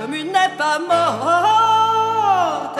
commune n'est pas morte.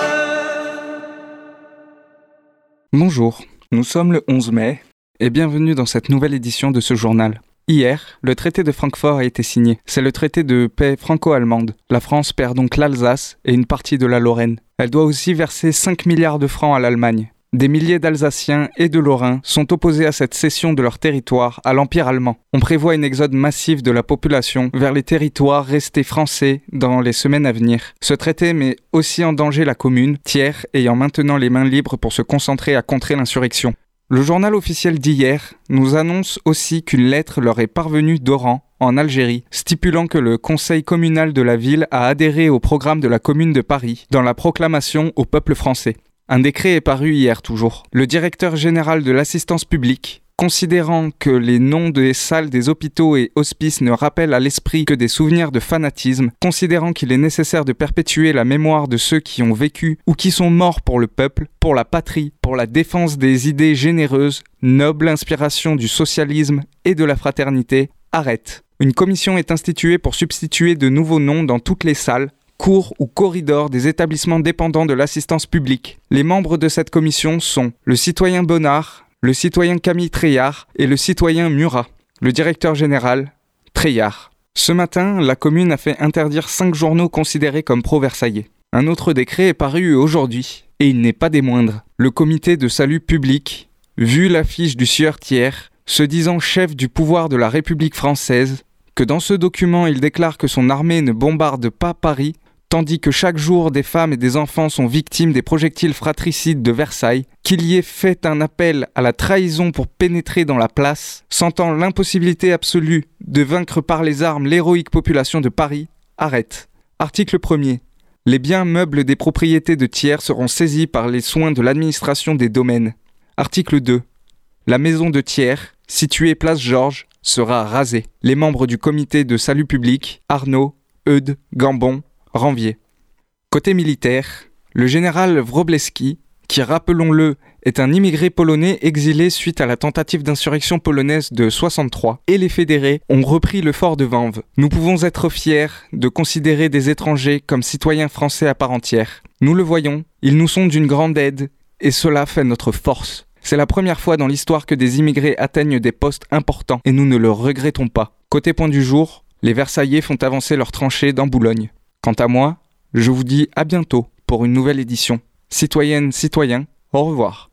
Bonjour, nous sommes le 11 mai et bienvenue dans cette nouvelle édition de ce journal. Hier, le traité de Francfort a été signé. C'est le traité de paix franco-allemande. La France perd donc l'Alsace et une partie de la Lorraine. Elle doit aussi verser 5 milliards de francs à l'Allemagne. Des milliers d'Alsaciens et de Lorrains sont opposés à cette cession de leur territoire à l'Empire allemand. On prévoit une exode massive de la population vers les territoires restés français dans les semaines à venir. Ce traité met aussi en danger la commune, Thiers ayant maintenant les mains libres pour se concentrer à contrer l'insurrection. Le journal officiel d'hier nous annonce aussi qu'une lettre leur est parvenue d'Oran, en Algérie, stipulant que le conseil communal de la ville a adhéré au programme de la commune de Paris dans la proclamation au peuple français. Un décret est paru hier toujours. Le directeur général de l'assistance publique, considérant que les noms des salles des hôpitaux et hospices ne rappellent à l'esprit que des souvenirs de fanatisme, considérant qu'il est nécessaire de perpétuer la mémoire de ceux qui ont vécu ou qui sont morts pour le peuple, pour la patrie, pour la défense des idées généreuses, noble inspiration du socialisme et de la fraternité, arrête. Une commission est instituée pour substituer de nouveaux noms dans toutes les salles, cours ou corridors des établissements dépendants de l'assistance publique. Les membres de cette commission sont le citoyen Bonnard, le citoyen Camille Treillard et le citoyen Murat. Le directeur général, Treillard. Ce matin, la commune a fait interdire 5 journaux considérés comme pro-versaillais. Un autre décret est paru aujourd'hui, et il n'est pas des moindres. Le comité de salut public, vu l'affiche du sieur Thiers, se disant chef du pouvoir de la République française, que dans ce document il déclare que son armée ne bombarde pas Paris, tandis que chaque jour des femmes et des enfants sont victimes des projectiles fratricides de Versailles, qu'il y ait fait un appel à la trahison pour pénétrer dans la place, sentant l'impossibilité absolue de vaincre par les armes l'héroïque population de Paris, arrête. Article 1er. Les biens meubles des propriétés de Thiers seront saisis par les soins de l'administration des domaines. Article 2. La maison de Thiers, située place Georges, sera rasée. Les membres du comité de salut public, Arnaud, Eudes, Gambon, Ranvier. Côté militaire, le général Wróblewski, qui rappelons-le est un immigré polonais exilé suite à la tentative d'insurrection polonaise de 63, et les fédérés ont repris le fort de Vanves. Nous pouvons être fiers de considérer des étrangers comme citoyens français à part entière. Nous le voyons, ils nous sont d'une grande aide, et cela fait notre force. C'est la première fois dans l'histoire que des immigrés atteignent des postes importants, et nous ne le regrettons pas. Côté point du jour, les Versaillais font avancer leurs tranchées dans Boulogne. Quant à moi, je vous dis à bientôt pour une nouvelle édition. Citoyennes, citoyens, au revoir.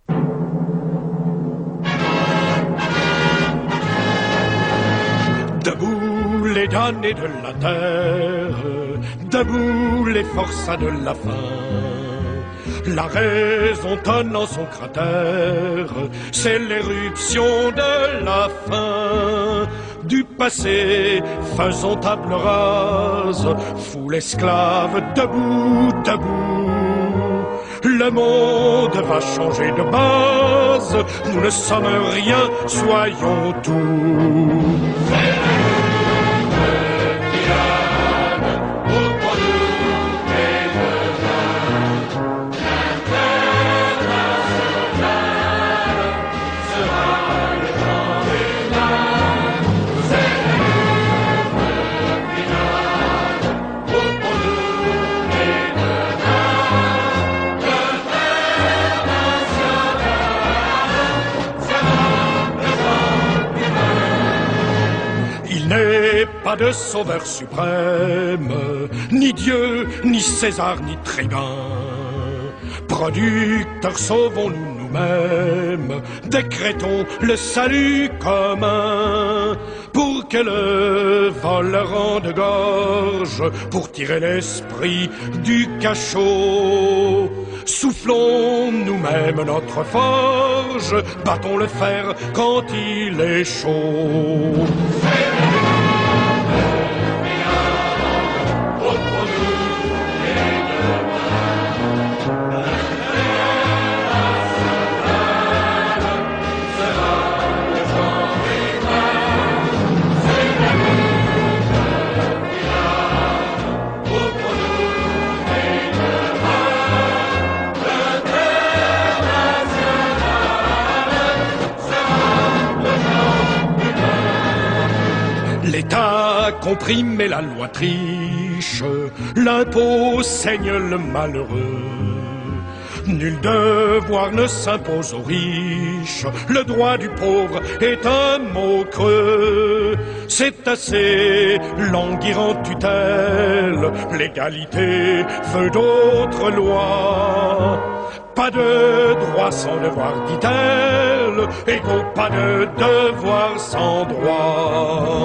Debout les damnés de la terre, debout les forçats de la faim. La raison tonne en son cratère, c'est l'éruption de la fin. Du passé, faisons table rase, foule esclave, debout, debout. Le monde va changer de base, nous ne sommes rien, soyons tout. Pas de sauveur suprême, ni Dieu, ni César, ni tribun. Producteurs, sauvons-nous nous-mêmes, décrétons le salut commun. Pour que le vol rende gorge, pour tirer l'esprit du cachot. Soufflons nous-mêmes notre forge, battons le fer quand il est chaud. a compris, mais la loi triche. L'impôt saigne le malheureux. Nul devoir ne s'impose aux riches. Le droit du pauvre est un mot creux. C'est assez languir en tutelle. L'égalité veut d'autres lois. Pas de droit sans devoir, dit-elle. Égaux, pas de devoir sans droit.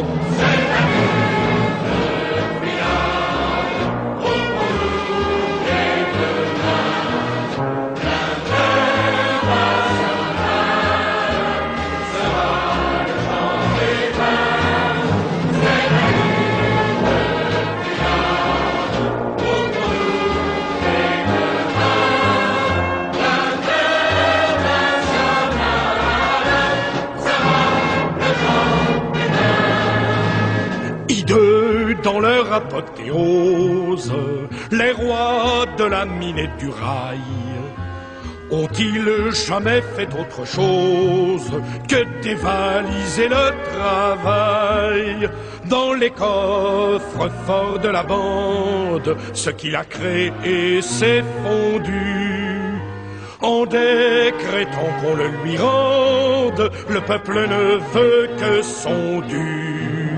Dans leur apothéose, les rois de la mine et du rail ont-ils jamais fait autre chose que dévaliser le travail? Dans les coffres forts de la bande, ce qu'il a créé s'est fondu. En décrétant qu'on le lui rende, le peuple ne veut que son dû.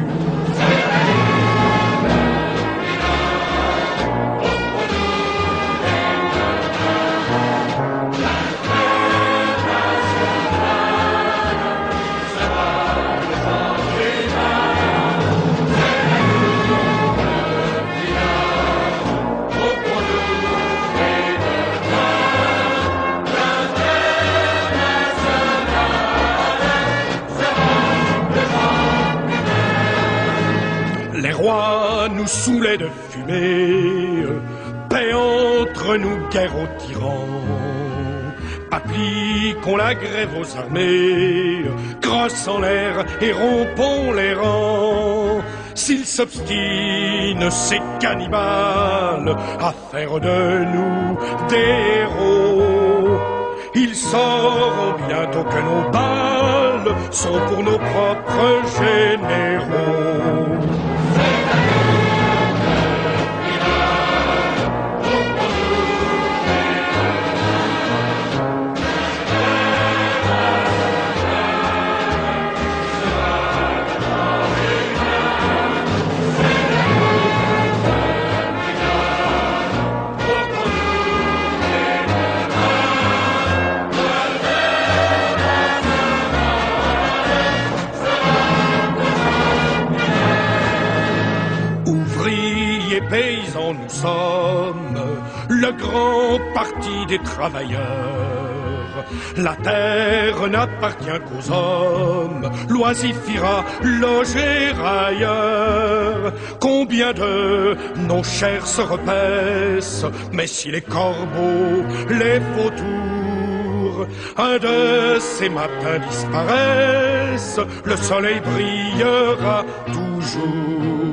Les rois nous saoulaient de fumée, paix entre nous, guerre aux tyrans. Appliquons la grève aux armées, crosse en l'air et rompons les rangs. S'ils s'obstinent, ces cannibales, à faire de nous des héros, ils sauront bientôt que nos balles sont pour nos propres généraux. Paysans nous sommes, le grand parti des travailleurs. La terre n'appartient qu'aux hommes, l'oisifira loger ailleurs. Combien de nos chairs se repaissent, mais si les corbeaux, les vautours, un de ces matins disparaissent, le soleil brillera toujours.